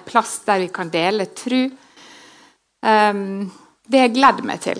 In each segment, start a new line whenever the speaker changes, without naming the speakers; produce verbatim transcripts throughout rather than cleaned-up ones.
plass der vi kan dele tro. Um, det har jeg gledd meg til.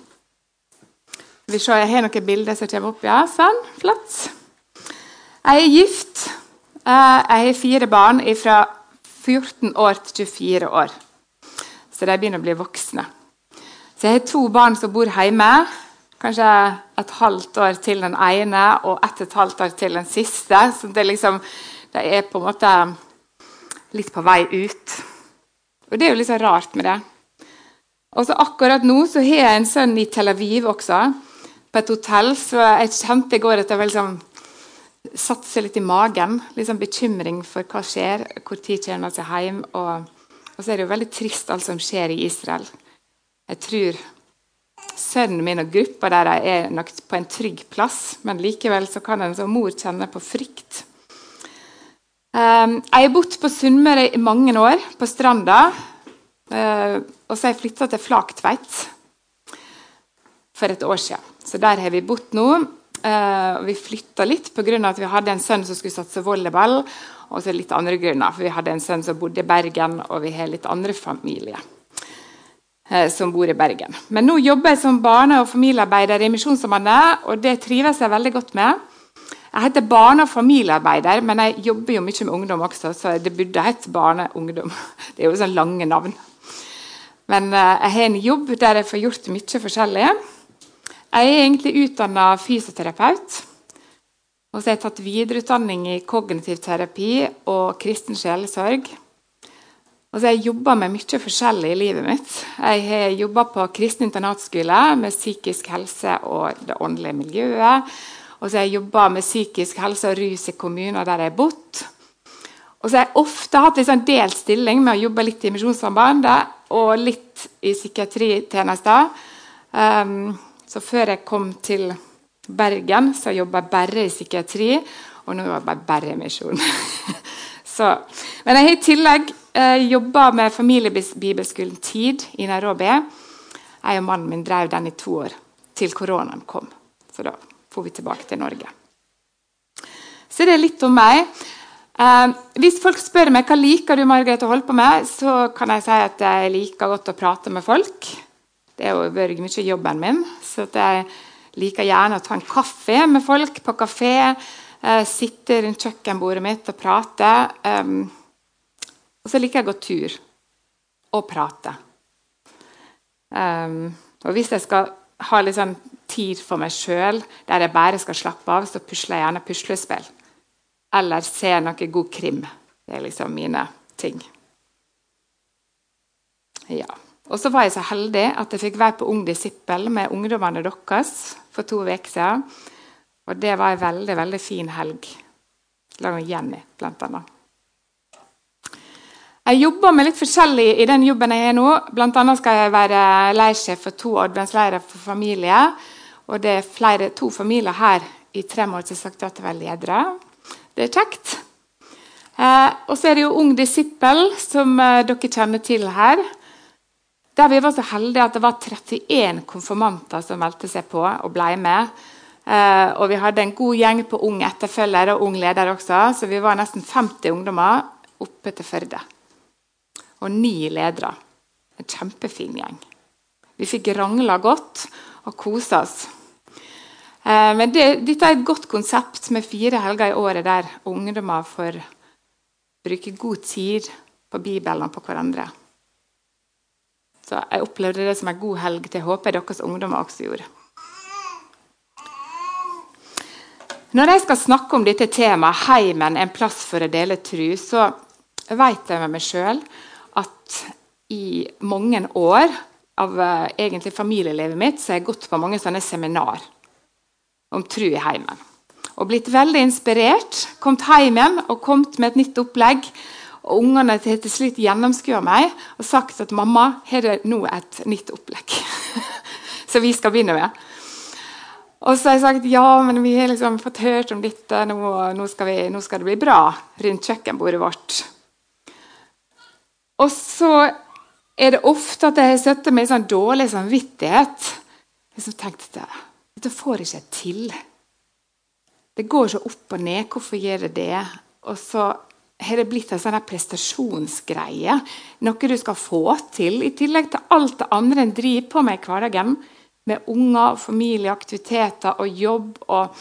Vi ser, jeg har noen bilder som kommer opp. Ja, sånn, flott. Jeg er gift. Uh, jeg har fire barn fra fjorten år til tjuefire år. Så de begynner å bli voksne. Så jeg har to barn som bor hjemme. Kanskje et halvt år til den ene, og ett og et halvt år til den siste. Så det er, liksom, det er på en måte litt på vei ut. Og det er jo litt så rart med det. Og så akkurat nå så har jeg en sønn i Tel Aviv også, på et hotell. Så jeg kjente i går at jeg vil liksom satte seg litt i magen. Litt sånn bekymring for hva skjer, hvor tid kommer han seg hjem. Og, og så er det jo veldig trist alt som skjer i Israel. Jeg tror sønnen min og gruppa der er nok på en trygg plass, men likevel så kan en som mor kjenne på frykt. Um, jeg har bodd på Sunnmøre i mange år, på Stranda, uh, og så har jeg flyttet til Flaktveit for et år siden. Så der har vi bodd nå, uh, og vi flyttet litt på grunn av at vi hadde en sønn som skulle satse volleyball, og så litt andre grunner, for vi hadde en sønn som bodde i Bergen, og vi har litt andre familier som bor i Bergen. Men nå jobber jeg som barne- og familiearbeider i Misjonssambandet, og det trives jeg veldig godt med. Jeg heter barne- og familiearbeider, men jeg jobber jo mye med ungdom også, så det burde hete barne- og ungdom. Det er jo sånn lange navn. Men uh, jeg har en jobb der jeg får gjort mye forskjellig. Jeg er egentlig utdannet fysioterapeut, og så har jeg tatt videreutdanning i kognitiv terapi og kristen sjelesorg. Og så har jeg jobbet med mye forskjellig i livet mitt. Jeg har jobbet på kristen internatskole med psykisk helse og det åndelige miljøet. Og så har jeg jobbet med psykisk helse og rus i kommuner der jeg har bodd. Og så har jeg ofte hatt litt sånn delt stilling med å jobbe litt i Misjonssambandet og litt i psykiatritjenester. Um, så før jeg kom til Bergen, så jobbet jeg bare i psykiatri, og nå jobber jeg bare i misjon. så, men jeg har i tillegg Jeg jobbet med familiebibelskolen Tid i Nairobi. Jeg og mannen min drev den i to år, til koronaen kom. Så da får vi tilbake til Norge. Så det er litt om meg. Eh, hvis folk spør meg hva liker du, Margrethe, å holde på med, så kan jeg si at jeg liker godt å prate med folk. Det er jo vært mye jobben min, så at jeg liker gjerne å ta en kaffe med folk på kafé, eh, sitte rundt kjøkkenbordet mitt og prate. Eh, Og så liker jeg å gå tur og prate. Um, og hvis jeg skal ha litt sånn tid for meg selv, der jeg bare skal slappe av, så pusler jeg gjerne puslespill. Eller se noe god krim. Det er liksom mine ting. Ja. Og så var jeg så heldig at jeg fikk være på Ung Disippel med ungdommene deres for to uker siden. Og det var en veldig, veldig fin helg. Lag med Jenny, blant annet. Jeg jobber med litt forskjellig i den jobben jeg er nå. Blant annet skal jeg være leirsjef for to adventsleirer for familie. Og det er flere, to familier her i tre måneder som har sagt at det var ledere. Det er kjekt. Eh, og så er det jo Ung Disippel, som eh, dere kjenner til her. Der vi var så heldige at det var trettien konfirmanter som meldte seg på og ble med. Eh, og vi hadde en god gjeng på ung etterfølger og ung leder også, så vi var nesten femti ungdommer oppe til Førde. Og ni ledere. En kjempefin gjeng. Vi fikk rangla godt og koset oss. Eh, men det, dette er et godt konsept med fire helger i året der ungdommer får bruke god tid på Bibelen og på hverandre. Så jeg opplevde det som en god helg til. Jeg håper deres ungdommer også gjorde. Når jeg skal snakke om dette temaet, heimen, en plass for å dele tro, så vet jeg med meg selv at i mange år av uh, egentlig familielivet mitt så har jeg gått på mange sånne seminar om tro i heimen. Og blitt veldig inspirert, kommet hjem igjen og kommet med et nytt opplegg. Og ungene til til slutt gjennomskuet meg og sagt at mamma, her er nå et nytt opplegg. Så vi skal begynne med. Og så har jeg sagt, ja, men vi har liksom fått hørt om dette, nå, nå, skal vi, nå skal det bli bra rundt kjøkkenbordet vårt. Og så er det ofte at jeg har sett med en sånn dårlig samvittighet. Jeg har tenkt at dette får jeg ikke til. Det går så opp og ned, hvorfor gjør det det? Og så har det blitt en sånn her prestasjonsgreie. Noe du skal få til, i tillegg til alt det andre en driver på med i hverdagen. Med unger, familie, aktiviteter og jobb. Og,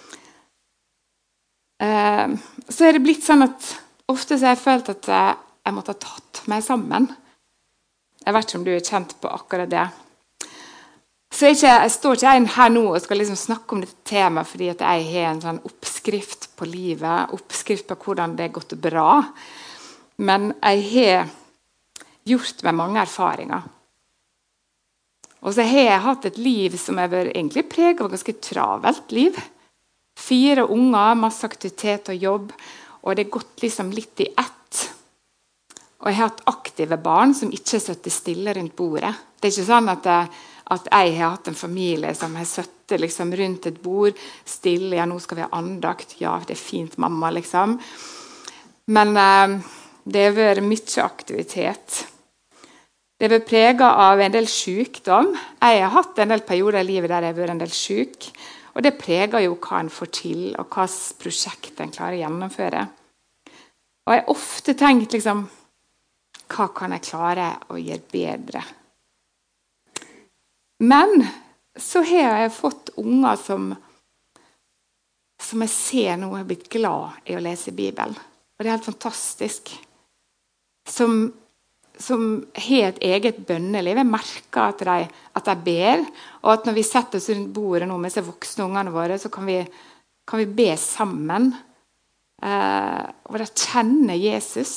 eh, så er det blitt sånn at ofte så har jeg følt at jeg måtte ha tatt meg sammen. Jeg vet ikke om du er kjent på akkurat det. Så jeg, ikke, jeg står ikke jeg her nå og skal liksom snakke om dette temaet fordi at jeg har en sånn oppskrift på livet, oppskrift på hvordan det har gått bra. Men jeg har gjort meg mange erfaringer. Og så har jeg hatt et liv som har vært egentlig preget av et ganske travelt liv. Fire unger, masse aktivitet og jobb, og det har gått liksom litt i ett. Og jeg har hatt aktive barn som ikke sitter stille rundt bordet. Det er ikke sånn at jeg, at jeg har hatt en familie som har sittet liksom rundt et bord stille. Ja, nå skal vi ha andakt. Ja, det er fint, mamma, liksom. Men eh, det har vært mye aktivitet. Det har vært preget av en del sykdom. Jeg har hatt en del perioder i livet der jeg har vært en del syk. Og det preger jo hva en får til, og hva prosjekt en klarer å gjennomføre. Og jeg har ofte tenkt liksom, hva kan jeg klare å gjøre bedre? Men så har jeg fått unger som, som jeg ser nå har blitt glad i å lese Bibelen. Og det er helt fantastisk. Som, som har et eget bønneliv. Jeg merker at de, at de ber, og at når vi setter oss rundt bordet nå med disse voksne ungene våre, så kan vi, kan vi be sammen. Eh, og de kjenner Jesus.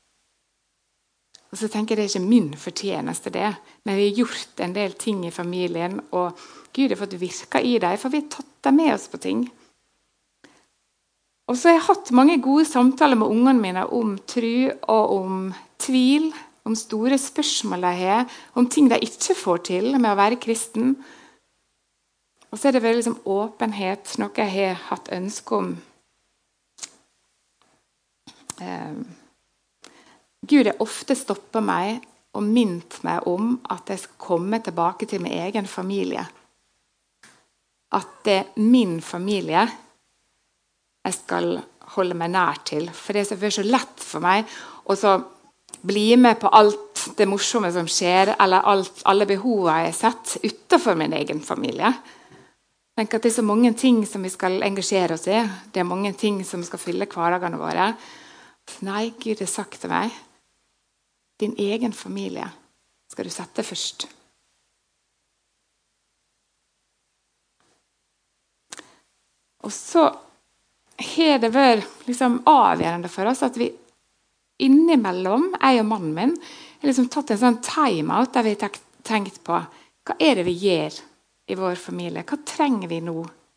Og så tenker jeg det er ikke min fortjeneste det, men vi har gjort en del ting i familien, og Gud har fått virke i dem, for vi har tatt dem med oss på ting. Og så har jeg hatt mange gode samtaler med ungene mine om tro og om tvil, om store spørsmål de har, om ting de ikke får til med å være kristen. Og så er det veldig liksom åpenhet, noe jeg har hatt ønske om. Eh, Gud har ofte stoppet meg og minnet meg om at jeg skal komme tilbake til min egen familie. At det er min familie jeg skal holde meg nær til. For det er så lett for meg å så bli med på alt det morsomme som skjer, eller alt, alle behovene jeg har sett utenfor min egen familie. Jeg tenker at det er så mange ting som vi skal engasjere oss i. Det er mange ting som skal fylle hverdagene våre. Nei, Gud har sagt til meg, din egen familie skal du sette først. Og så har det vært liksom avgjørende for oss at vi innimellom, jeg og mannen min, har liksom tatt en sånn time-out der vi har tenkt på hva er det vi gjør i vår familie? Hva trenger vi nå?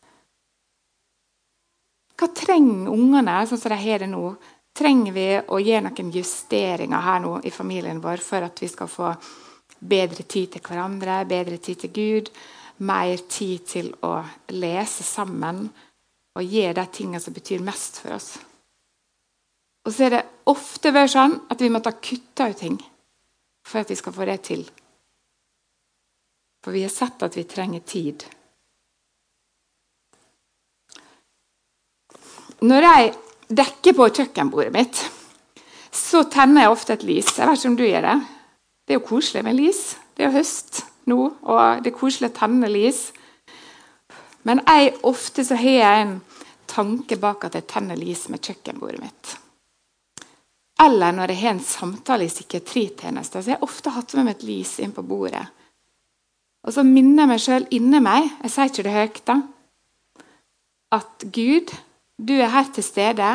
Hva trenger ungene sånn som de har det nå? Trenger vi å gjøre noen justeringer her nå i familien vår for at vi skal få bedre tid til hverandre, bedre tid til Gud, mer tid til å lese sammen og gjøre de tingene som betyr mest for oss. Og så er det ofte vært sånn at vi måtte kutte ut ting for at vi skal få det til. For vi har sett at vi trenger tid. Når jeg dekker på kjøkkenbordet mitt, så tenner jeg ofte et lys. Jeg vet ikke om du gjør det. Det er jo koselig med lys. Det er jo høst nå, og det er koselig å tenne lys. Men jeg, ofte så har jeg en tanke bak at jeg tenner lys med kjøkkenbordet mitt. Eller når jeg har en samtale i psykiatritjenester, så har jeg ofte hatt med meg et lys inn på bordet. Og så minner jeg meg selv inne meg, jeg sier ikke det høyt da, at Gud, du er her til stede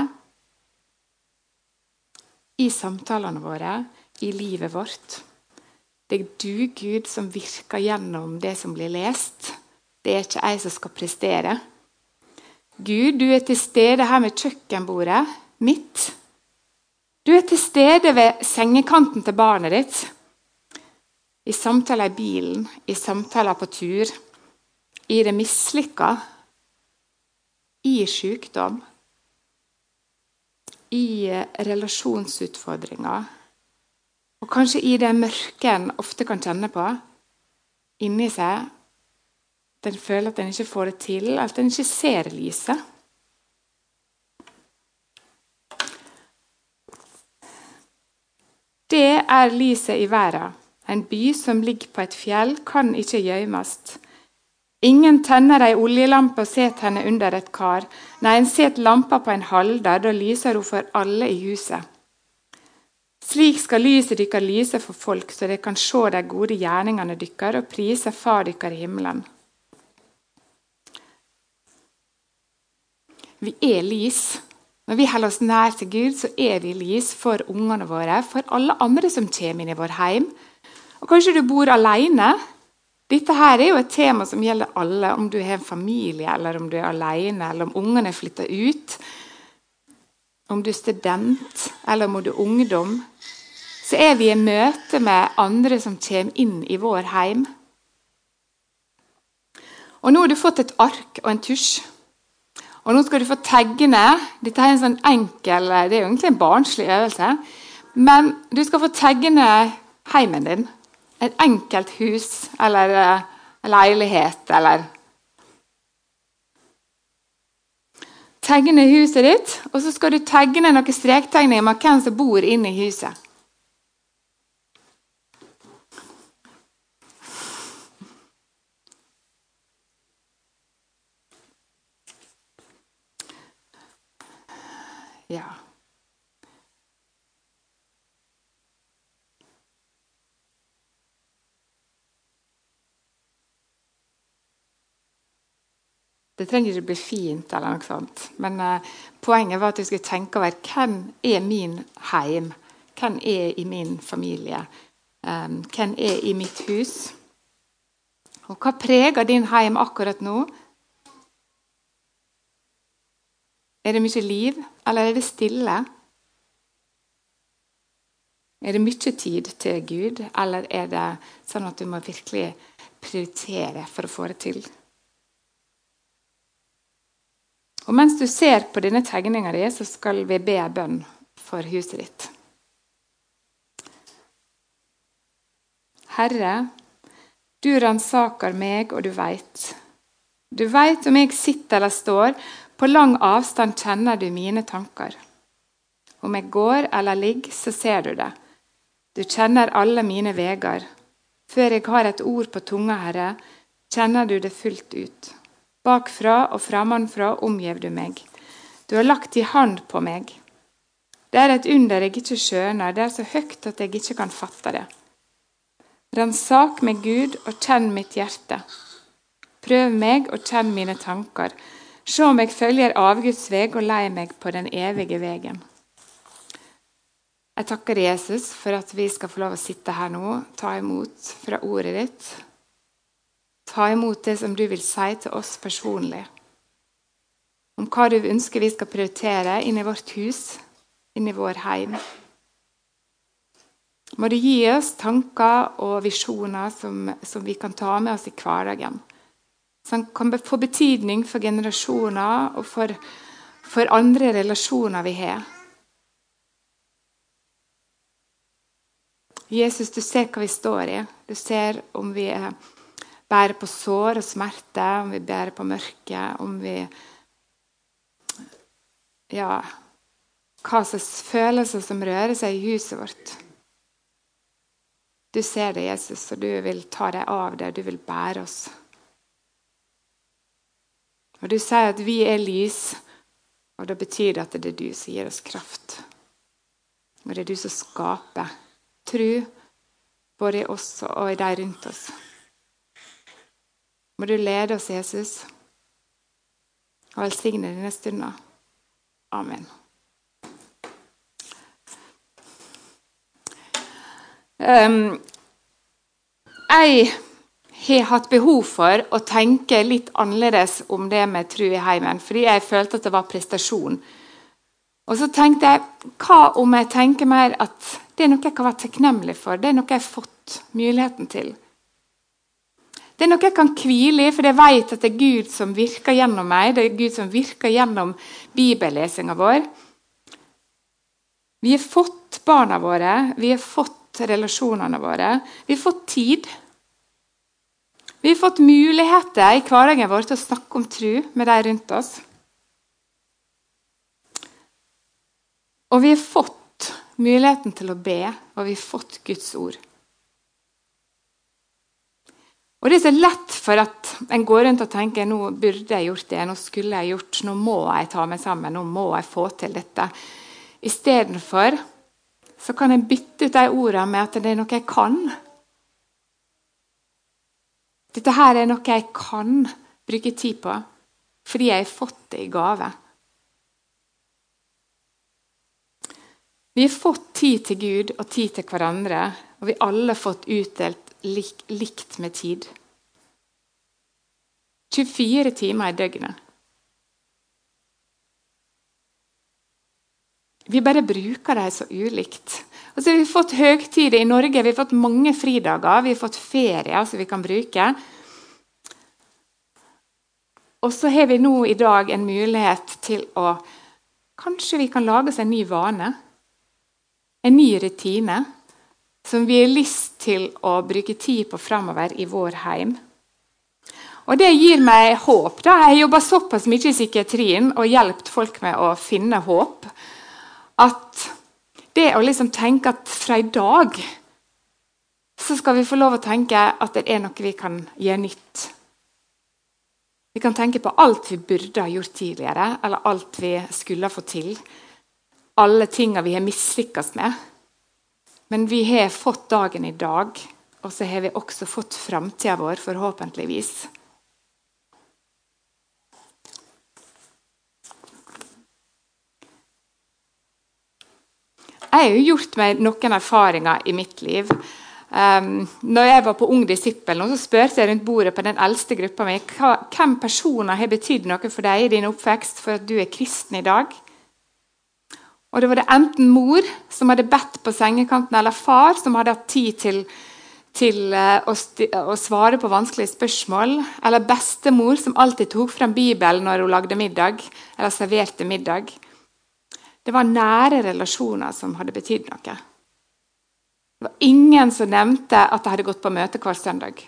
i samtalene våre, i livet vårt. Det er du, Gud, som virker gjennom det som blir lest. Det er ikke jeg som skal prestere. Gud, du er til stede her med kjøkkenbordet mitt. Du er til stede ved sengekanten til barnet ditt. I samtaler i bilen, i samtaler på tur, i det mislykket, i sykdom, i relasjonsutfordringer, og kanskje i det mørke en ofte kan kjenne på, inni seg, at en føler at en ikke får det til, at en ikke ser lyset. Det er lyset i verden. En by som ligger på et fjell kan ikke gjøymast. Ingen tenner ei oljelampe og set henne under et kar. Nei, en set lampa på en halder, da lyser hun for alle i huset. Slik skal lyset dykkar lyse for folk, så de kan se de gode gjerningene dykkar og prise far dykkar i himmelen. Vi er lys. Når vi holder oss nær til Gud, så er vi lys for ungene våre, for alle andre som kommer inn i vår heim. Og kanskje du bor alene. Dette her er jo et tema som gjelder alle, om du har en familie, eller om du er alene, eller om ungene flytter ut, om du er student, eller om du er ungdom. Så er vi i møte med andre som kommer inn i vår heim. Og nå har du fått et ark og en tusj. Og nå skal du få tegne. Dette er en sånn enkel, det er jo egentlig en barnslig øvelse, men du skal få tegne heimen din. Et enkelt hus, eller en leilighet, eller tegne huset ditt, og så skal du tegne noen strektegninger med hvem som bor inne i huset. Ja. Det trenger ikke bli fint eller noe sånt, men uh, poenget var at du skulle tenke over hvem er min heim, hvem er i min familie, um, hvem er i mitt hus, og hva preger din heim akkurat nå? Er det mye liv, eller er det stille? Er det mye tid til Gud, eller er det sånn at du må virkelig prioritere for å få det til? Og mens du ser på denne tegningen din, så skal vi be bønn for huset ditt. Herre, du ransaker meg, og du vet. Du vet om jeg sitter eller står, på lang avstand kjenner du mine tanker. Om jeg går eller ligger, så ser du det. Du kjenner alle mine vegar. Før jeg har et ord på tunga, Herre, kjenner du det fullt ut. Bakfra og framanfra omgjev du meg. Du har lagt i hand på meg. Det er et under jeg ikke skjønner, det er så høyt at jeg ikke kan fatte det. Ransak meg, Gud, og kjenn mitt hjerte. Prøv meg og kjenn mine tanker. Se om jeg følger avguds veg og lei meg på den evige vegen. Jeg takker Jesus for at vi skal få lov å sitte her nå, ta imot fra ordet ditt. Ta imot det som du vil si til oss personlig. Om hva du ønsker vi skal prioritere inn i vårt hus, inn i vår heim. Må du gi oss tanker og visjoner som, som vi kan ta med oss i hverdagen. Som kan få betydning for generasjoner og for, for andre relasjoner vi har. Jesus, du ser hva vi står i. Du ser om vi bærer på sår og smerte, om vi bærer på mørke, om vi ja, hva slags følelser som rører seg i huset vårt. Du ser det, Jesus, og du vil ta deg av det, du vil bære oss. Og du sier at vi er lys, og det betyr at det er du som gir oss kraft. Og det er du som skaper tro, både i oss og i de rundt oss. Må du lede oss, Jesus, og velsigne denne stunden. Amen. Um, jeg har hatt behov for å tenke litt annerledes om det med tro i heimen, fordi jeg følte at det var prestasjon. Og så tenkte jeg, hva om jeg tenker mer at det er noe jeg kan være takknemlig for, det er noe jeg har fått muligheten til. Det er noe jeg kan hvile i, for jeg vet at det er Gud som virker gjennom meg, det er Gud som virker gjennom bibellesingen vår. Vi har fått barna våre, vi har fått relasjonene våre, vi har fått tid. Vi har fått muligheter i hverdagen vår til å snakke om tro med de rundt oss. Og vi har fått muligheten til å be, og vi har fått Guds ord. Og det er så lett for at en går rundt og tenker, nå burde jeg gjort det, nå skulle jeg gjort, nå må jeg ta meg sammen, nå må jeg få til dette. I stedet for, så kan jeg bytte ut de ordene med at det er noe jeg kan. Dette her er noe jeg kan bruke tid på, fordi jeg har fått det i gave. Vi har fått tid til Gud og tid til hverandre, og vi har alle fått utdelt lik, likt med tid. tjuefire timer i døgnet. Vi bare bruker det så ulikt. Og så har vi fått høgtider i Norge, vi har fått mange fridager, vi har fått ferier som vi kan bruke. Og så har vi nå i dag en mulighet til å, kanskje vi kan lage oss en ny vane, en ny rutine, som vi har lyst til å bruke tid på fremover i vår heim. Og det gir meg håp. Da. Jeg har jobbet såpass mye i psykiatrien og hjulpet folk med å finne håp, at det å liksom tenke at fra i dag så skal vi få lov å tenke at det er noe vi kan gjøre nytt. Vi kan tenke på alt vi burde ha gjort tidligere, eller alt vi skulle ha fått til. Alle tingene vi har mislykkes med. Men vi har fått dagen i dag, og så har vi også fått fremtiden vår, forhåpentligvis. Jeg har jo gjort meg noen erfaringer i mitt liv. Um, når jeg var på Ung Disippel, så spurte jeg rundt bordet på den eldste gruppa mi, hvem personer har betydd noe for deg i din oppvekst for at du er kristen i dag? Og det var det enten mor som hadde bedt på sengekanten, eller far som hadde hatt tid til, til uh, å, å svare på vanskelige spørsmål, eller bestemor som alltid tok frem Bibelen når hun lagde middag, eller serverte middag. Det var nære relasjoner som hadde betydd noe. Det var ingen som nevnte at de hadde gått på møte hver søndag.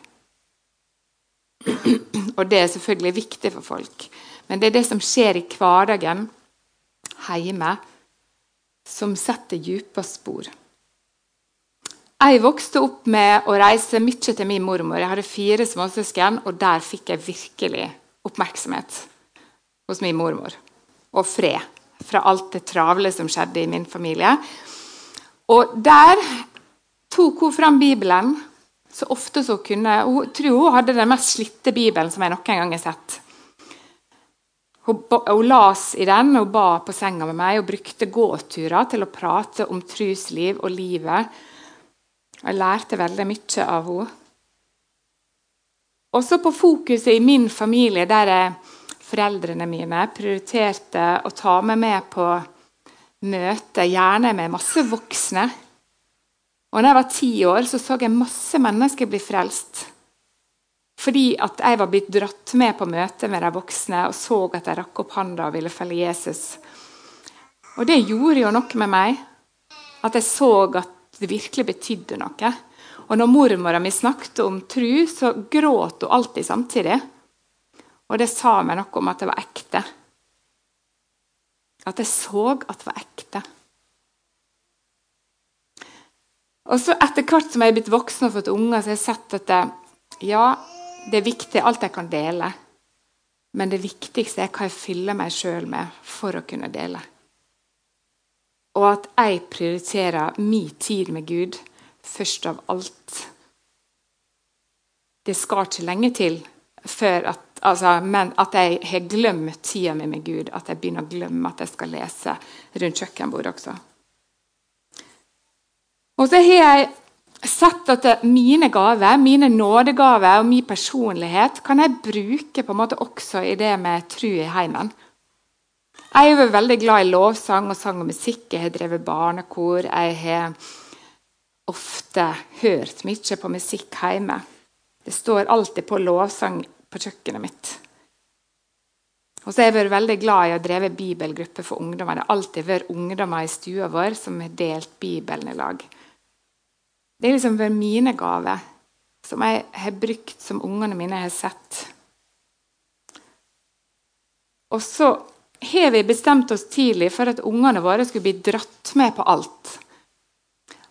Og det er selvfølgelig viktig for folk. Men det er det som skjer i hverdagen hjemme, som setter dype spor. Jeg vokste opp med å reise mye til min mormor. Jeg hadde fire småsøsken, og der fikk jeg virkelig oppmerksomhet hos min mormor. Og fred fra alt det travle som skjedde i min familie. Og der tok hun fram Bibelen så ofte så kunne. Hun tror hun hadde den mest slitte Bibelen som jeg noen gang har sett. Hun, hun las i den og ba på senga med meg og brukte gåturer til å prate om trusliv og livet. Jeg lærte veldig mye av henne. Også på fokuset i min familie, der jeg, foreldrene mine prioriterte å ta meg med på møter, gjerne med masse voksne. Og når jeg var ti år, så så jeg masse mennesker bli frelst. Fordi at jeg var blitt dratt med på møte med de voksne og så at jeg rakk opp handa og ville følge Jesus. Og det gjorde jo noe med meg, at jeg så at det virkelig betydde noe. Og når mormora mi snakket om tro, så gråt hun alltid samtidig. Og det sa meg noe om at det var ekte. At jeg så at det var ekte. Og så etter hvert som jeg er blitt voksen og fått unger, så har jeg sett at det, ja, det er viktig alt jeg kan dele. Men det viktigste er hva jeg fyller meg selv med for å kunne dele. Og at jeg prioriterer min tid med Gud først av alt. Det skal ikke lenge til før at, altså, men at jeg har glemt tiden min med Gud, at jeg begynner å glemme at jeg skal lese rundt kjøkkenbordet også. Og så har jeg sett at mine gaver, mine nådegaver og min personlighet kan jeg bruke på en måte også i det med tro i heimen. Jeg er jo veldig glad i lovsang og sang og musikk. Jeg har drevet barnekor. Jeg har ofte hørt mye på musikk hjemme. Det står alltid på lovsang på kjøkkenet mitt. Og så har jeg vært veldig glad i å dreve bibelgrupper for ungdommer. Det har alltid vært ungdommer i stua vår som har delt Bibelen i lag. Det er liksom vært mine gaver som jeg har brukt, som ungene mine har sett. Og så har vi bestemt oss tidlig for at ungene våre skulle bli dratt med på alt.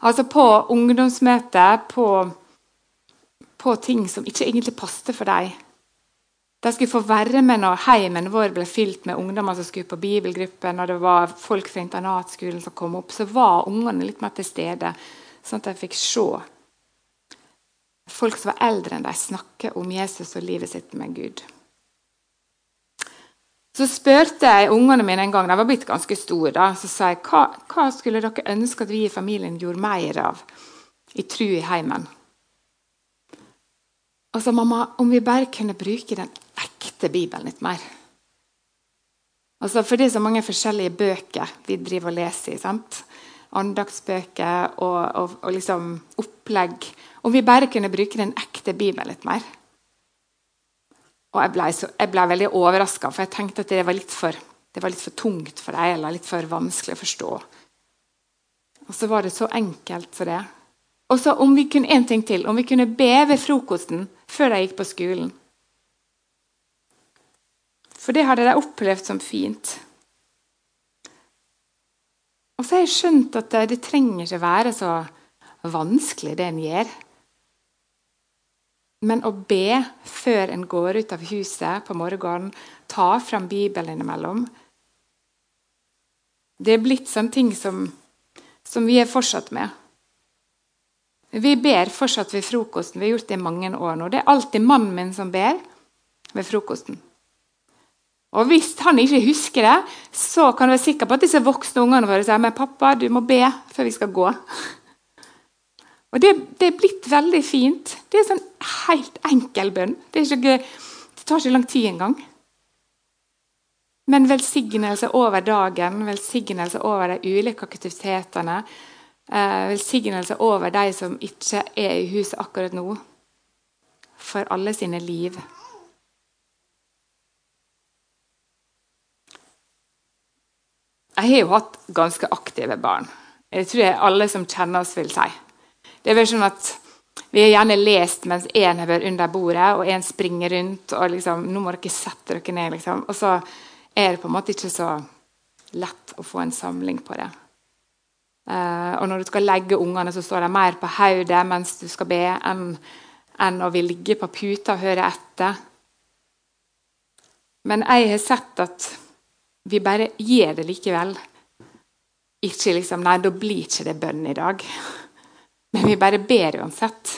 Altså på ungdomsmøte, på, på ting som ikke egentlig passte for deg. De skulle få være med når heimen vår ble fylt med ungdommer som skulle på bibelgruppen, når det var folk fra internatskolen som kom opp, så var ungene litt mer til stede, sånn at de fikk se folk som var eldre enn de snakke om Jesus og livet sitt med Gud. Så spurte jeg ungene mine en gang, de var blitt ganske store, da, så sa jeg, hva, hva skulle dere ønske at vi i familien gjorde mer av i tro i heimen? Og så, mamma, om vi bare kunne bruke den ekte Bibelen litt mer. Altså, for det er så mange forskjellige bøker vi driver og leser i, sant? Andaktsbøker og, og, og liksom opplegg. Om vi bare kunne bruke den ekte Bibelen litt mer. Og jeg ble, så, jeg ble veldig overrasket, for jeg tenkte at det var litt for, det var litt for tungt for deg, eller litt for vanskelig å forstå. Og så var det så enkelt for det. Og så om vi kunne en ting til, om vi kunne be ved frokosten før de gikk på skolen. For det hadde de opplevd som fint. Og så har jeg skjønt at det, det trenger ikke være så vanskelig det en gjør. Men å be før en går ut av huset på morgenen, ta fram Bibelen innimellom, det er blitt sånne ting som, som vi er fortsatt med. Vi ber fortsatt ved frokosten. Vi har gjort det i mange år nå. Det er alltid mannen min som ber ved frokosten. Og hvis han ikke husker det, så kan du være sikker på at disse voksne ungene våre sier, men pappa, du må be før vi skal gå. Og det, det er blitt veldig fint. Det er sånn helt enkel bønn. Det, er ikke, det tar ikke lang tid engang. Men velsignelse over dagen, velsignelse over de ulike aktivitetene, Eh, velsignelse over de som ikke er i huset akkurat nå, for alle sine liv. Jeg har jo hatt ganske aktive barn. Jeg tror jeg alle som kjenner oss vil si. Det er vel sånn at vi har gjerne lest mens en har vært under bordet, og en springer rundt, og liksom, nå må dere sette dere ned, liksom. Og så er det på en måte ikke så lett å få en samling på det. Uh, og når du skal legge ungene, så står de mer på hodet mens du skal be, enn, enn å vil ligge på puta og høre etter. Men jeg har sett at vi bare gjør det likevel. Ikke liksom, nei, da blir ikke det bønn i dag. Men vi bare ber uansett.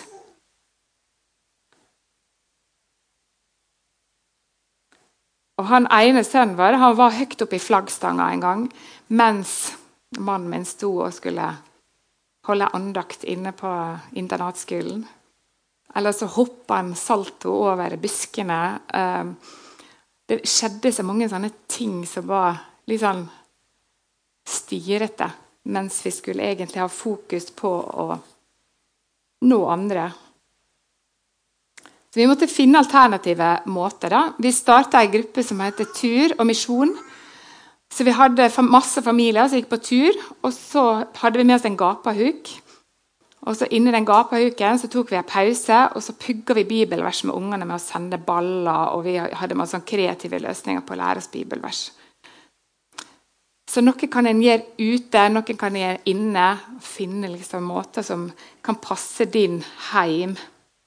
Og han ene sønnen vår, han var høyt oppe i flaggstanga en gang, mens mannen min sto og skulle holde andakt inne på internatskolen. Eller så hoppet han salto over buskene. Det skjedde så mange sånne ting som var litt sånn styrete, mens vi skulle egentlig ha fokus på å nå andre. Så vi måtte finne alternative måter. Da. Vi startet en gruppe som heter Tur og Misjon. Så vi hadde masse familier som gikk på tur, og så hadde vi med oss en gapahuk. Og så inni den gapahuken så tok vi en pause, og så pugget vi bibelvers med ungene med å sende baller, og vi hadde masse kreative løsninger på å lære oss bibelvers. Så noe kan en gjøre ute, noe kan en gjøre inne, finne liksom måter som kan passe din heim.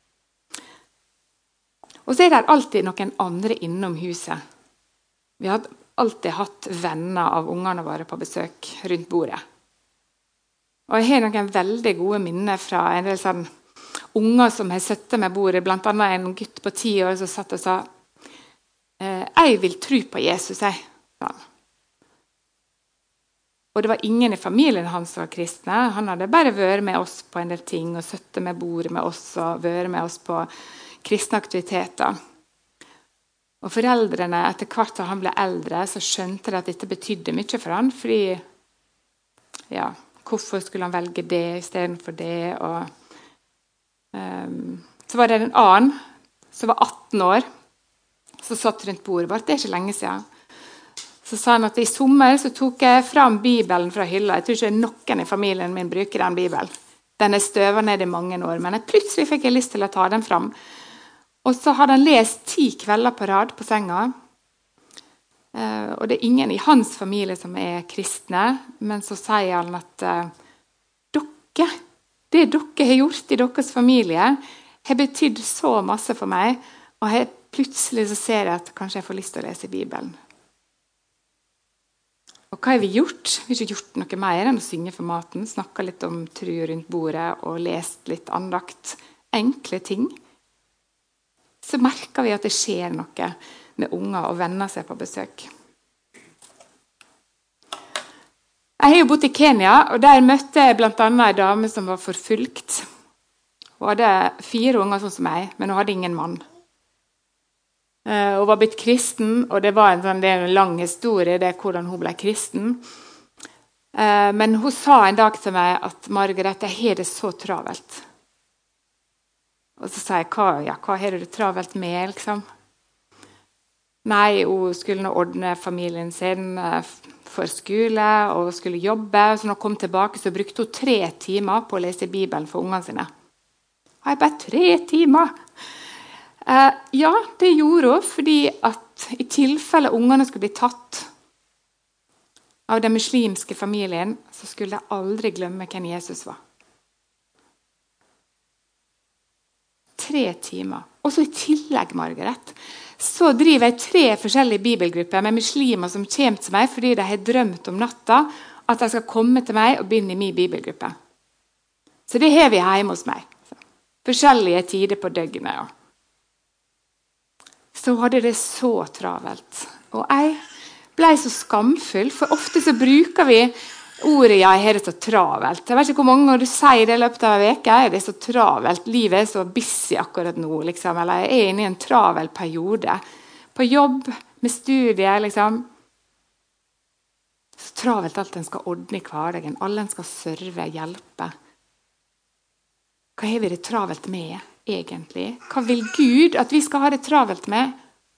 Og så er det alltid noen andre innom huset. Vi har alltid hatt venner av ungene våre på besøk rundt bordet. Og jeg har noen veldig gode minner fra en del sånn unger som har sittet med bordet, blant annet en gutt på ti år som satt og sa «Jeg vil tro på Jesus», jeg. Sånn. Og det var ingen i familien hans som var kristne. Han hadde bare vært med oss på en del ting og sittet med bordet med oss og vært med oss på kristne aktiviteter. Og foreldrene, etter hvert da han ble eldre, så skjønte de at dette betydde mye for han, fordi, ja, hvorfor skulle han velge det i stedet for det? Og, um, så var det en annen, som var atten år, som satt rundt bordet vårt, det er ikke lenge siden. Så sa han at i sommer så tok jeg fram Bibelen fra hylla. Jeg tror ikke noen i familien min bruker den Bibelen. Den er støvet ned i mange år, men jeg plutselig fikk jeg lyst til å ta den fram. Og så hadde han lest ti kvelder på rad på senga. Uh, og det er ingen i hans familie som er kristne, men så sier han at uh, dere Det dere har gjort i deres familie, har betydd så masse for meg, og jeg, plutselig så ser jeg at kanskje jeg får lyst til å lese Bibelen. Og hva har vi gjort? Vi har ikke gjort noe mer enn å synge for maten, snakke litt om tro rundt bordet og lest litt andakt. Enkle ting. Så merker vi at det skjer noe med unger og venner seg på besøk. Jeg har jo bodd i Kenya, og der møtte jeg blant annet en dame som var forfulgt. Hun hadde fire unger sånn som meg, men hun hadde ingen mann. Hun var blitt kristen, og det var en, sånn, det er en lang historie, det er hvordan hun ble kristen. Men hun sa en dag til meg at Margaret, jeg har det så travelt. Og så sa jeg, hva, ja, hva har du det travelt med, liksom? Nei, hun skulle nå ordne familien sin for skole, og skulle jobbe. Så når hun kom tilbake, så brukte hun tre timer på å lese Bibelen for ungene sine. Har jeg bare tre timer? Uh, ja, det gjorde hun, fordi at i tilfelle ungene skulle bli tatt av den muslimske familien, så skulle jeg aldri glemme hvem Jesus var. Tre timer. Og så i tillegg, Margaret, så driver jeg tre forskjellige bibelgrupper med muslimer som kommer til meg fordi de har drømt om natta at de skal komme til meg og begynne i min bibelgruppe. Så det har vi hjemme hos meg. Forskjellige tider på døgnet, ja. Så hadde det så travelt. Og jeg ble så skamfull, for ofte så bruker vi ordet «jeg har det så travelt». Jeg vet ikke hvor mange ganger du sier det i løpet av en veke. «Jeg er det så travelt, livet er så busy akkurat nå», liksom. Eller «jeg er inne i en travel periode». På jobb, med studier, liksom. Så travelt alt en skal ordne i hverdagen. Alle en skal serve, hjelpe. Hva har vi det travelt med? Egentlig. Hva vil Gud at vi skal ha det travelt med?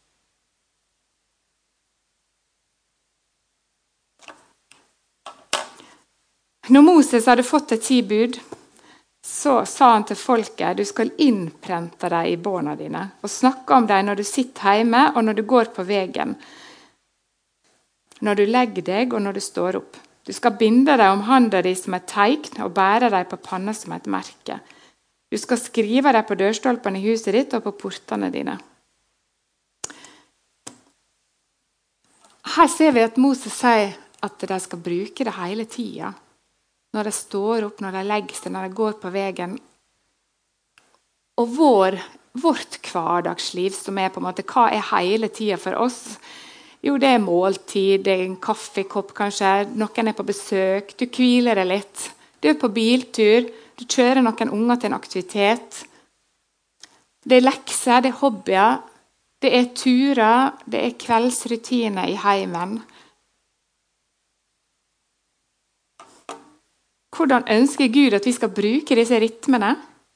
Når Moses hadde fått et ti bud, så sa han til folket, du skal innprente deg i barna dine, og snakke om deg når du sitter hjemme og når du går på veien, når du legger deg og når du står opp. Du skal binde deg om handa di som et tegn og bære deg på panna som et merke. Du skal skrive deg på dørstolpene i huset ditt og på portene dine. Her ser vi at Moses sier at de skal bruke det hele tiden. Når de står opp, når de legger seg, når de går på veien. Og vår, vårt hverdagsliv, som er på en måte, hva er hele tiden for oss? Jo, det er måltid, det er en kaffekopp kanskje, noen er på besøk, du hviler deg litt, du er på biltur, du kjører noen unger til en aktivitet. Det er lekser, det er hobbyer, det er turer, det er kveldsrutiner i heimen. Hvordan ønsker Gud at vi skal bruke disse rytmene?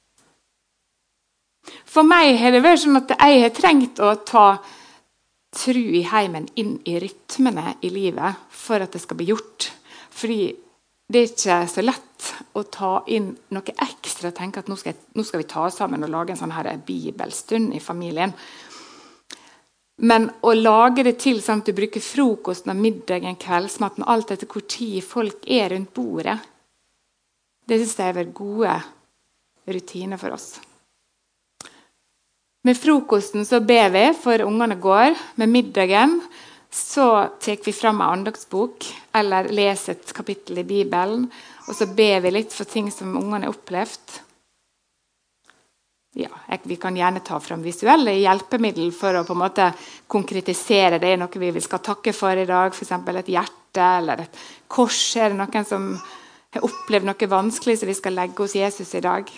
For meg har det vært sånn at jeg har trengt å ta tro i heimen inn i rytmene i livet for at det skal bli gjort. Fordi det er ikke så lett å ta inn noe ekstra og tenke at nå skal, jeg, nå skal vi ta sammen og lage en sånn her bibelstund i familien. Men å lage det til sånn at du bruker frokosten og middagen, kveldsmaten, alt etter hvor tid folk er rundt bordet, det synes jeg er gode rutiner for oss. Med frokosten så ber vi for ungene går, med middagen så tar vi fram en andagsbok, eller leser et kapittel i Bibelen, og så ber vi litt for ting som ungene har opplevd. Ja, vi kan gjerne ta fram visuelle hjelpemiddel for å på en måte konkretisere det. Er noe vi skal takke for i dag, for eksempel et hjerte eller et kors. Er det noen som har opplevd noe vanskelig som vi skal legge hos Jesus i dag?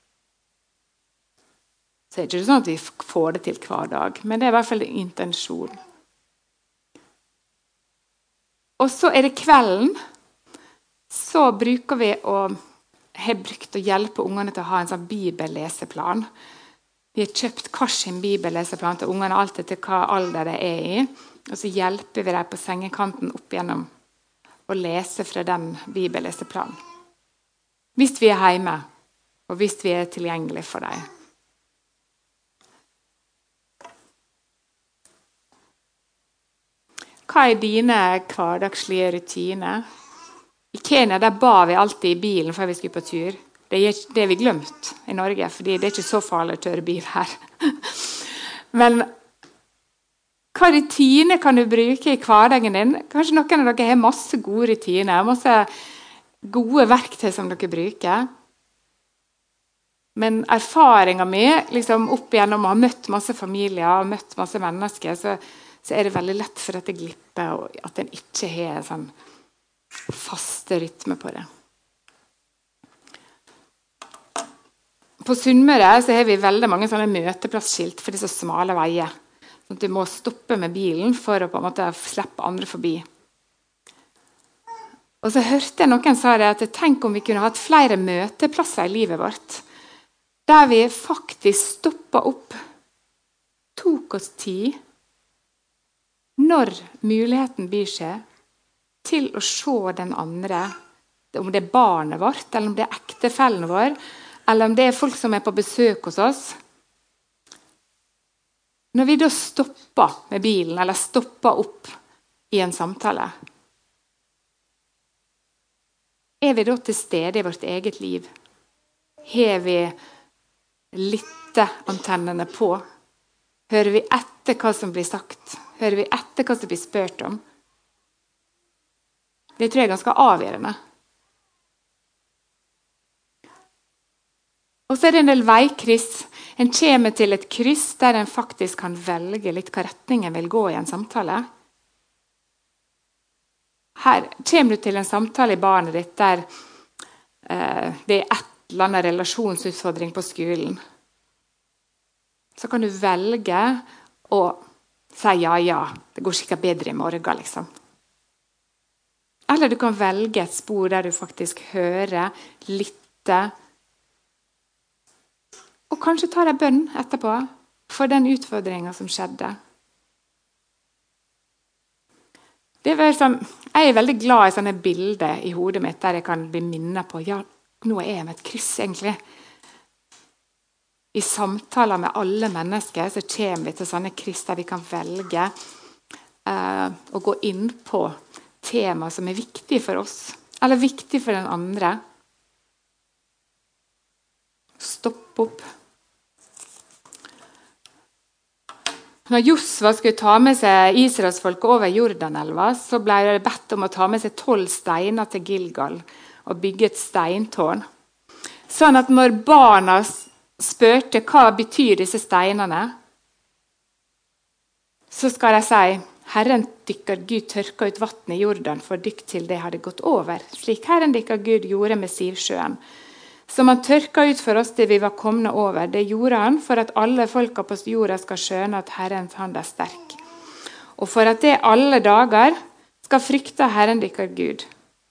Så er det ikke sånn at vi får det til hver dag, men det er i hvert fall en intensjon. Og så er det kvelden, så bruker vi å, har brukt å hjelpe ungene til å ha en sånn bibelleseplan. Vi har kjøpt hver sin bibelleseplan til ungene, alt etter hva alder det er i, og så hjelper vi dem på sengekanten opp gjennom å lese fra den bibelleseplanen. Hvis vi er hjemme, og hvis vi er tilgjengelige for dem. Hva er dine hverdagslige rutiner? I Kenya der ba vi alltid i bilen før vi skulle på tur. Det er, det er vi glemt i Norge, fordi det er ikke så farlig å kjøre bil her. Men hva rutiner kan du bruke i hverdagen din? Kanskje noen av dere har masse gode rutiner, masse gode verktøy som dere bruker. Men erfaringen min, liksom opp igjennom å ha møtt masse familier og møtt masse mennesker, så, så er det veldig lett for at det glipper, og at en ikke har sånn faste rytme på det. På Sunnmøre så har vi veldig mange sånne møteplassskilt for disse smale veier. Sånn at du må stoppe med bilen for å på en måte slippe andre forbi. Og så hørte jeg noen sa det at tenk om vi kunne hatt flere møteplasser i livet vårt, der vi faktisk stoppet opp, tok oss tid, når muligheten byr seg, til å se den andre, om det er barnet vårt, eller om det er ektefellen vår, eller om det er folk som er på besøk hos oss. Når vi da stopper med bilen, eller stopper opp i en samtale, er vi da til stede i vårt eget liv? Har vi lytteantennene på? Hører vi etter hva som blir sagt? Hører vi etter hva som blir spurt om? Det tror jeg er ganske avgjørende. Og så er det en del veikryss. En kommer til et kryss der en faktisk kan velge litt hva retningen vil gå i en samtale. Her kommer du til en samtale i barnet ditt der eh, det er et eller annet relasjonsutfordring på skolen. Så kan du velge å si ja, ja, det går sikkert bedre i morgen, liksom. Eller du kan velge et spor der du faktisk hører, lytter, og kanskje tar en bønn etterpå for den utfordringen som skjedde. Det er sånn, jeg er veldig glad i sånne bilder i hodet mitt der jeg kan bli minnet på, ja, nå er jeg med et kryss egentlig. I samtaler med alle mennesker så kommer vi til sånne kryss der vi kan velge eh, å gå inn på tema som er viktig for oss, eller viktig for den andre. Stopp opp. Når Josva skulle ta med seg Israelsfolket over Jordanelva, så ble det bedt om å ta med seg tolv steiner til Gilgal og bygge et steintårn. Sånn at når barna spurte hva betyr disse steinene, så skal de si, Herren dykker Gud tørka ut vatten i Jordan for dykk til det hadde gått over, slik Herren dykker Gud gjorde med Sivsjøen. Som han tørka ut for oss det vi var komne over, det gjorde han for at alle folka på jorda skal skjønne at Herrens hand er sterk. Og for at det alle dager skal frykte Herren dykker Gud.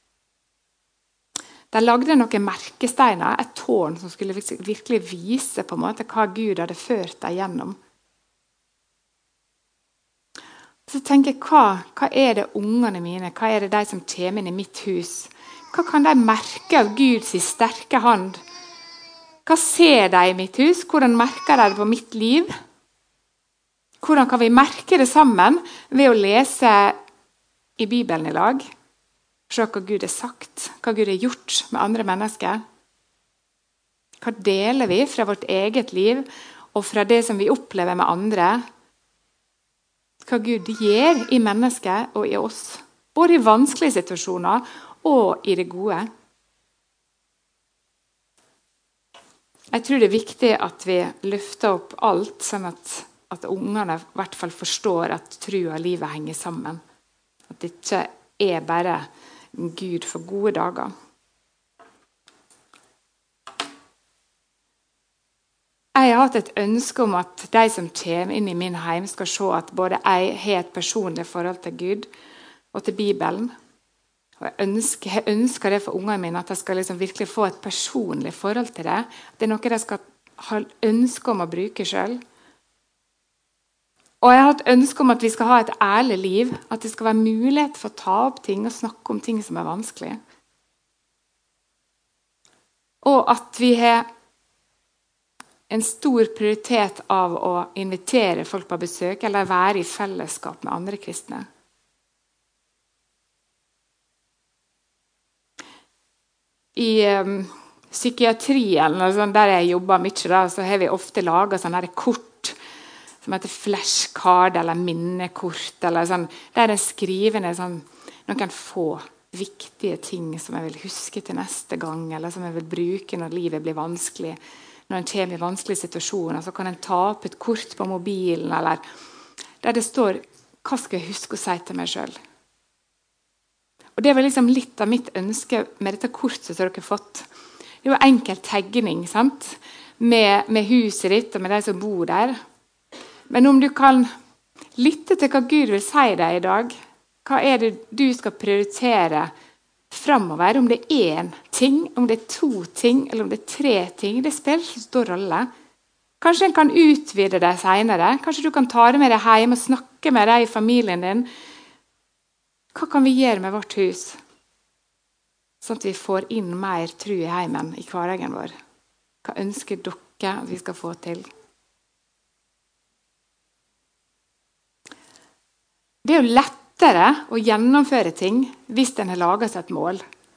De lagde noen merkesteiner, et tårn som skulle virkelig vise på en måte hva Gud hadde ført dem gjennom. Så tenker jeg, hva, hva er det ungene mine, hva er det de som kommer inn i mitt hus? Hva kan de merke av Guds sterke hand? Hva ser de i mitt hus? Hvordan merker de det på mitt liv? Hvordan kan vi merke det sammen ved å lese i Bibelen i lag? Se hva Gud har sagt, hva Gud har gjort med andre mennesker. Hva deler vi fra vårt eget liv og fra det som vi opplever med andre? Hva Gud gjør i mennesket og i oss, både i vanskelige situasjoner og i det gode. Jeg tror det er viktig at vi løfter opp alt, sånn at, at ungene i hvert fall forstår at tro og livet henger sammen. At det ikke er bare Gud for gode dager. Jeg har hatt et ønske om at de som kommer inn i min heim skal se at både jeg har et personlig forhold til Gud og til Bibelen. Og jeg ønsker, jeg ønsker det for ungene mine, at de skal liksom virkelig få et personlig forhold til det. Det er noe de skal ha ønske om å bruke selv. Og jeg har hatt ønske om at vi skal ha et ærlig liv, at det skal være mulighet for å ta opp ting og snakke om ting som er vanskelig. Og at vi har en stor prioritet av å invitere folk på besøk, eller være i fellesskap med andre kristne. I, um, psykiatrien, eller sånn, der jeg jobber mye, da, så har vi ofte laget sånne her kort som heter flashcard eller minnekort, eller sånn, der jeg skriver ned sånn, noen få viktige ting som jeg vil huske til neste gang, eller som jeg vil bruke når livet blir vanskelig. Når en kommer i vanskelige situasjoner, så kan en ta opp et kort på mobilen, eller der det står, hva skal jeg huske å si til meg selv? Og det var liksom litt av mitt ønske med dette kortet som dere har fått. Det er jo enkel tegning, sant? Med, med huset ditt og med de som bor der. Men om du kan lytte til hva Gud vil si deg i dag, hva er det du skal prioritere fremover? Om det er en ting, om det er to ting, eller om det er tre ting, det spiller ikke stor rolle. Kanskje en kan utvide det senere. Kanskje du kan ta det med deg hjem og snakke med deg i familien din. Hva kan vi gjøre med vårt hus? Sånn at vi får inn mer tro i heimen i hverdagen vår. Hva ønsker dere at vi skal få til? Det er jo lettere å gjennomføre ting hvis den har laget seg et mål.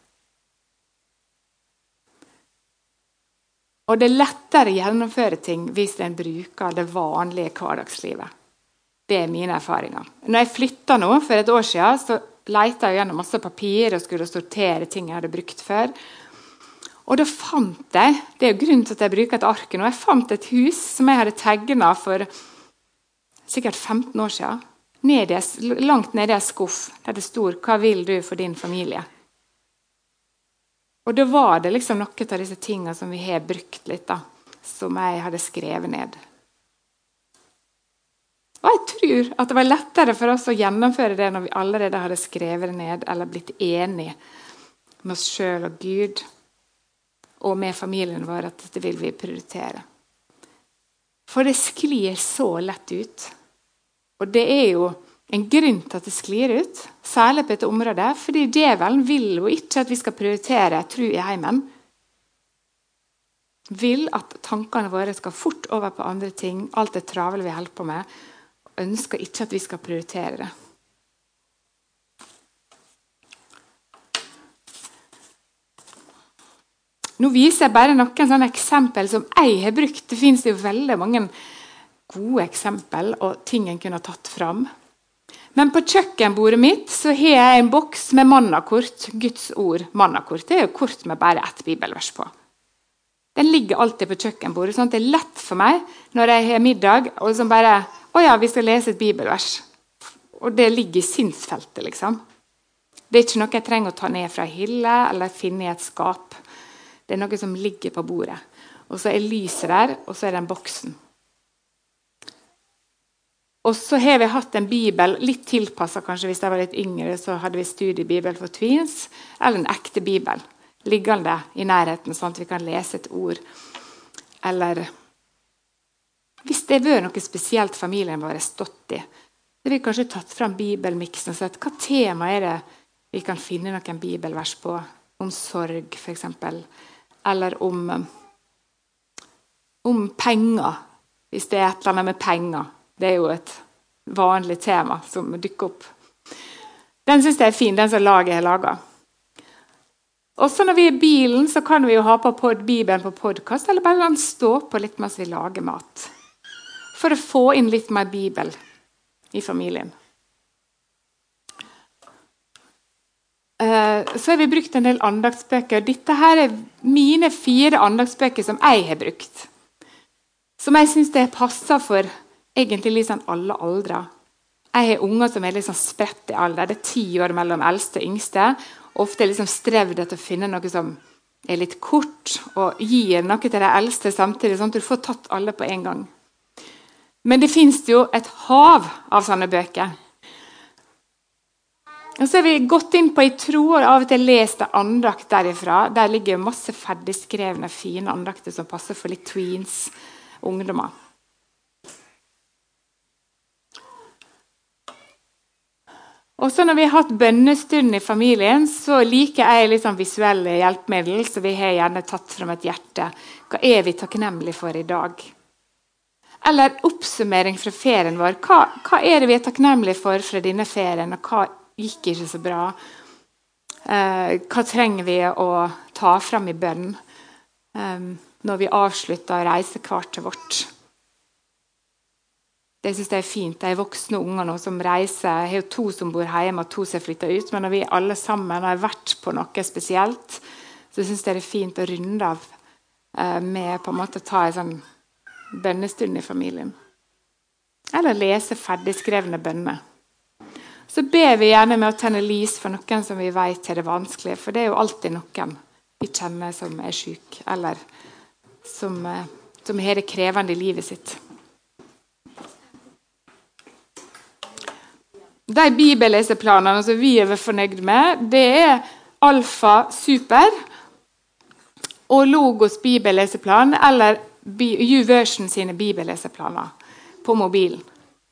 Og det er lettere å gjennomføre ting hvis den bruker det vanlige hverdagslivet. Det er mine erfaringer. Når jeg flyttet nå for et år siden, så lette jeg gjennom masse papir og skulle sortere ting jeg hadde brukt før. Og da fant jeg, det er jo grunnen til at jeg bruker et ark nå, jeg fant et hus som jeg hadde tegnet for sikkert femten år siden. Nede, langt nede i en skuff, der det stod, hva vil du for din familie? Og da var det liksom noe av disse tingene som vi har brukt litt, da, som jeg hadde skrevet ned. Og jeg tror at det var lettere for oss å gjennomføre det når vi allerede hadde skrevet det ned, eller blitt enige med oss selv og Gud, og med familien vår, at det vil vi prioritere. For det sklir så lett ut. Og det er jo en grunn til at det sklir ut, særlig på dette området, fordi djevelen vil jo ikke at vi skal prioritere tro i heimen. Vil at tankene våre skal fort over på andre ting, alt det travle vi holder på med, og ønsker ikke at vi skal prioritere det. Nå viser jeg bare noen sånne eksempel som jeg har brukt. Det finnes jo veldig mange gode eksempel og ting en kunne ha tatt fram. Men på kjøkkenbordet mitt så har jeg en boks med mannakort, Guds ord mannakort. Det er jo kort med bare ett bibelvers på. Den ligger alltid på kjøkkenbordet, sånn at det er lett for meg når jeg har middag, og som bare, å ja, vi skal lese et bibelvers. Og det ligger i sinnsfeltet, liksom. Det er ikke noe jeg trenger å ta ned fra hylle eller finne i et skap. Det er noe som ligger på bordet. Og så er lyset der, og så er den boksen. Og så har vi hatt en bibel, litt tilpasset kanskje hvis jeg var litt yngre, så hadde vi studiebibel for tweens, eller en ekte bibel, liggende i nærheten, sånn at vi kan lese et ord. Eller hvis det var noe spesielt familien vår har stått i, så har vi kanskje tatt frem bibelmiksen og sett hva tema er det vi kan finne noen bibelvers på, om sorg for eksempel, eller om, om penger, hvis det er et eller annet med penger. Det er jo et vanlig tema som dukker opp. Den synes jeg er fin, den som laget har laget. Også når vi er i bilen, så kan vi jo ha på pod, Bibelen på podcast, eller bare la den stå på litt mens vi lager mat. For å få inn litt mer Bibel i familien. Så har vi brukt en del andaktsbøker. Dette her er mine fire andaktsbøker som jeg har brukt. Som jeg synes det passer for egentlig litt sånn alle aldre. Jeg har unger som er litt sånn spredt i alder. Det er ti år mellom eldste og yngste. Ofte er liksom strevd etter å finne noe som er litt kort, og gir noe til de eldste samtidig, sånn at du får tatt alle på en gang. Men det finnes jo et hav av sånne bøker. Og så har vi gått inn på i tro, og av og til lest andakt derifra. Der ligger masse ferdigskrevne, fine andakter som passer for litt tweens, ungdommer. Og så når vi har hatt bønnestund i familien, så liker jeg litt sånn visuelle hjelpemidler, så vi har gjerne tatt frem et hjerte. Hva er vi takknemlige for i dag? Eller oppsummering fra ferien vår. Hva, hva er det vi er takknemlige for fra denne ferien, og hva gikk ikke så bra? Eh, hva trenger vi å ta frem i bønn? um, når vi avslutter å reise hvert til vårt. Det synes jeg er fint. Det er voksne unger nå som reiser. Jeg har jo to som bor hjemme og to som har flyttet ut. Men når vi alle sammen har vært på noe spesielt, så synes jeg det er fint å runde av uh, med på en måte å ta en sånn bønnestund i familien. Eller lese ferdigskrevne bønner. Så ber vi gjerne med å tenne lys for noen som vi vet er det vanskelig. For det er jo alltid noen vi kjenner som er syk, eller som, uh, som har det krevende i livet sitt. De bibelleseplanene som vi er fornøyd med, det er Alfa Super og Logos bibelleseplan, eller YouVersion sine bibelleseplaner på mobilen.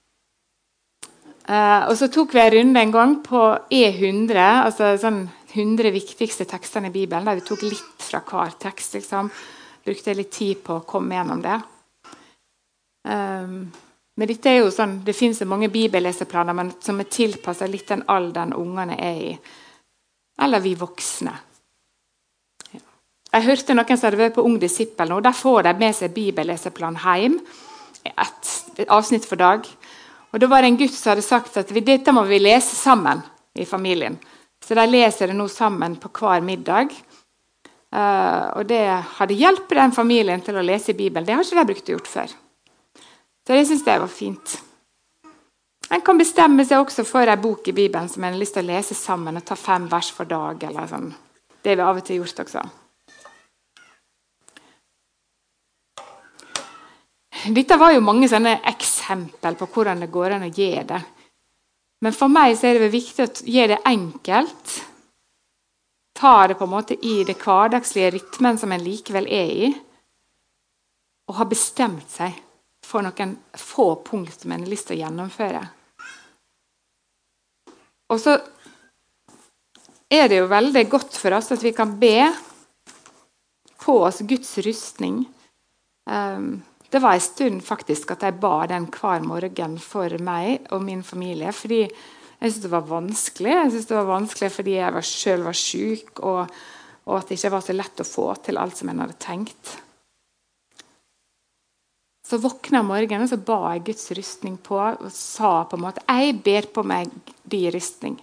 Uh, og så tok vi en runde en gang på E hundre, altså sånn hundre viktigste tekstene i Bibelen, der vi tok litt fra hver tekst, liksom. Brukte litt tid på å komme gjennom det. Um, Men dette er jo sånn, det finnes mange bibelleseplaner men som er tilpasset litt den alderen ungene er i. Eller vi voksne. Ja. Jeg hørte noen som hadde vært på Ung Disippel nå. Der får de med seg bibelleseplan hjem. Et, et avsnitt for dag. Og da var det en gutt som hadde sagt at vi, dette må vi lese sammen i familien. Så de leser det nå sammen på hver middag. Uh, og det hadde hjulpet den familien til å lese Bibelen. Det har ikke de brukt å gjort før. Så jeg synes det var fint. En kan bestemme seg også for en bok i Bibelen som en har lyst til å lese sammen og ta fem vers for dag. Eller sånn. Det har vi av og til gjort også. Dette var jo mange sånne eksempel på hvordan det går an å gjøre det. Men for meg så er det viktig å gjøre det enkelt. Ta det på en måte i det hverdagslige rytmen som en likevel er i. Og ha bestemt seg for noen få punkt som en har lyst til å gjennomføre. Og så er det jo veldig godt for oss at vi kan be på oss Guds rustning. Um, det var en stund faktisk at jeg ba den hver morgen for meg og min familie, fordi jeg synes det var vanskelig. Jeg synes det var vanskelig fordi jeg var, selv var syk, og, og at det ikke var så lett å få til alt som jeg hadde tenkt. Så våkna om morgenen, så ba jeg Guds rustning på, og sa på en måte, jeg ber på meg de rustning.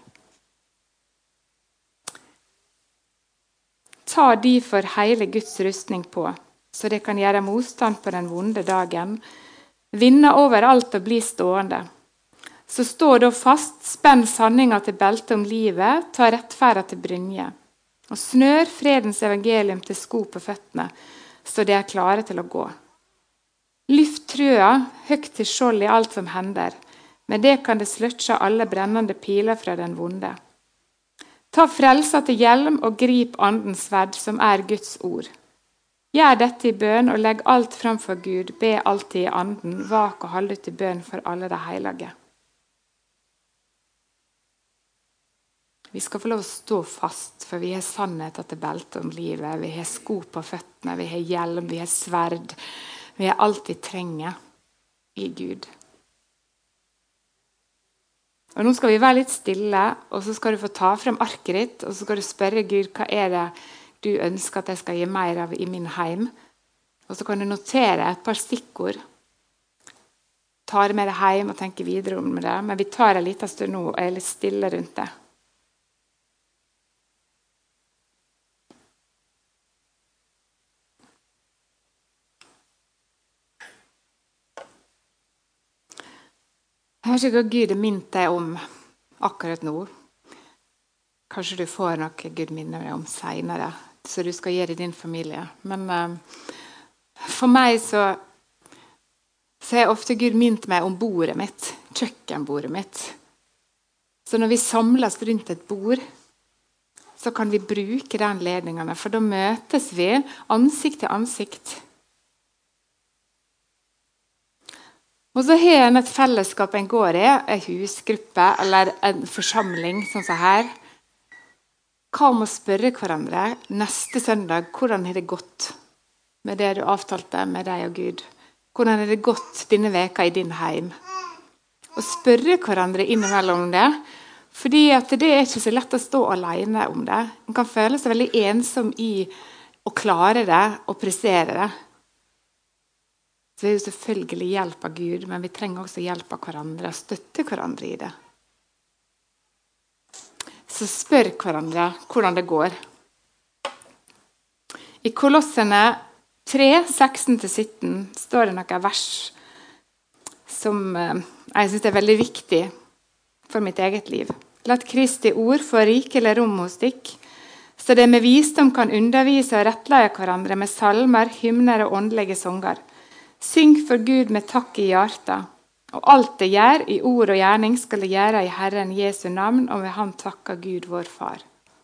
Ta de for hele Guds rustning på, så det kan gjøre motstand på den vonde dagen, vinne over alt og bli stående. Så stå da fast, spenn sanninga til belte om livet, ta rettferda til brynje, og snør fredens evangelium til sko på føttene, så de er klare til å gå. Lyft trøa, høgt til skjold i alt som hender. Med det kan det sløtsje alle brennende piler fra den vonde. Ta frelsa til hjelm og grip andens sverd, som er Guds ord. Gjør dette i bøn og legg alt framfor Gud. Be alltid i anden, vak og hold ut i bøn for alle de hellige. Vi skal få lov å stå fast, for vi har sannhet til belte om livet. Vi har sko på føttene, vi har hjelm, vi har sverd. Vi er alt vi trenger i Gud. Og nå skal vi være litt stille, og så skal du få ta frem arket ditt, og så skal du spørre Gud, hva er det du ønsker at jeg skal gi mer av i min heim? Og så kan du notere et par stikkord. Ta det med deg hjem og tenke videre om det, men vi tar en liten stund nå, og er litt stille rundt det. Jeg vet ikke hva Gud er minnet deg om akkurat nå. Kanskje du får noe Gud minner deg om senere, så du skal gjøre i din familie. Men uh, for meg så, så er ofte Gud minnet meg om bordet mitt, kjøkkenbordet mitt. Så når vi samles rundt et bord, så kan vi bruke den ledningene, for da møtes vi ansikt til ansikt. Og så har en et fellesskap en går i, en husgruppe eller en forsamling, sånn som her. Hva om å spørre hverandre neste søndag, hvordan har det gått med det du avtalte med deg og Gud? Hvordan har det gått denne veka i din heim? Og spørre hverandre innimellom det, fordi at det er ikke så lett å stå alene om det. Man kan føle seg veldig ensom i å klare det og prestere det. Så vi er jo selvfølgelig hjelp av Gud, men vi trenger også hjelp av hverandre, støtte hverandre i det. Så spør hverandre hvordan det går. I Kolossene tre, seksten til sytten står det noen vers som jeg synes er veldig viktig for mitt eget liv. La Kristi ord få rikelig rom hos dykk, så det med visdom kan undervise og rettleie hverandre med salmer, hymner og åndelige sanger. Syng for Gud med takk i hjertet, og alt det gjør i ord og gjerning skal det gjøre i Herren Jesu navn, og ved ham takker Gud vår far.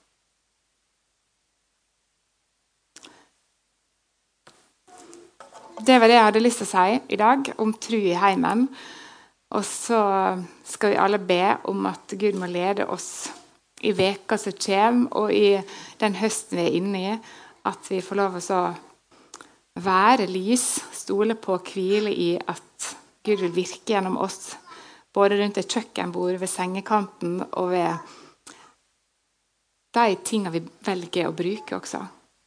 Det var det jeg hadde lyst til å si i dag om tro i heimen. Og så skal vi alle be om at Gud må lede oss i veka som kommer, og i den høsten vi er inne i, at vi får lov å være lys, stole på og hvile i at Gud vil virke gjennom oss, både rundt et kjøkkenbord, ved sengekanten og ved de tingene vi velger å bruke også.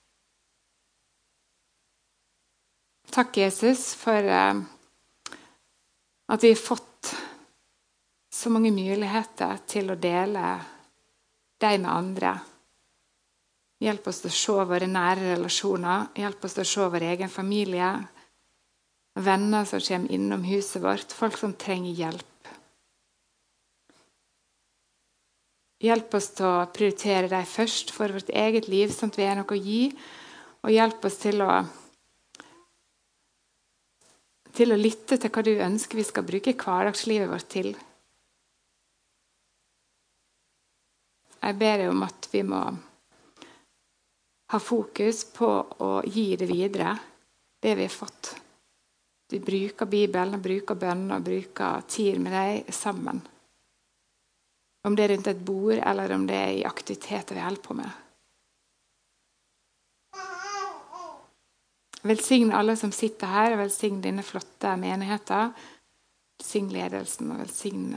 Takk, Jesus, for uh, at vi har fått så mange muligheter til å dele deg med andre. Hjelp oss til å se våre nære relasjoner, hjelp oss til å se vår egen familie, venner som kommer innom huset vårt, folk som trenger hjelp. Hjelp oss til å prioritere deg først for vårt eget liv, sånn at vi har noe å gi, og hjelp oss til å til å lytte til hva du ønsker vi skal bruke hverdagslivet vårt til. Jeg ber deg om at vi må ha fokus på å gi det videre, det vi har fått. Vi bruker Bibelen, bruker bønn og bruker tid med deg sammen. Om det er rundt et bord, eller om det er i aktiviteter vi holder på med. Velsign alle som sitter her, og velsign denne flotte menigheten. Velsign ledelsen, og velsign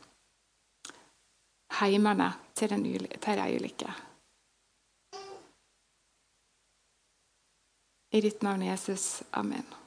heimene til, den, til de ulike. I ditt navn, Jesus. Amen.